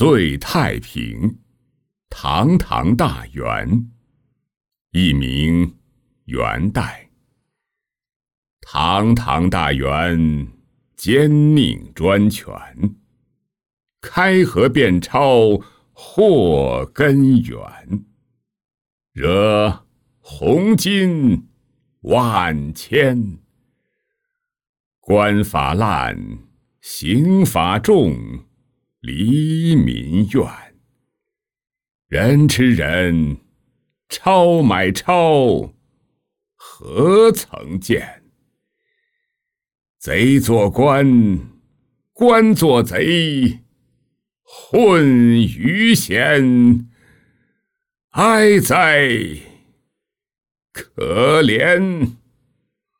最太平，堂堂大元，一名元代。堂堂大元，兼佞专权，开河变超，祸根源，惹红巾万千。官法滥，刑法重，黎民怨。人吃人，超买超，何曾见？贼作官，官作贼，混于闲，哀哉可怜！